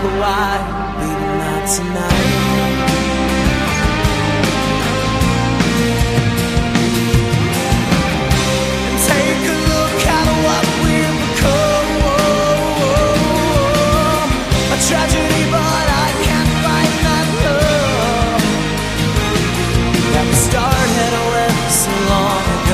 but why? Maybe not tonight. And take a look at what we've become. A tragedy, but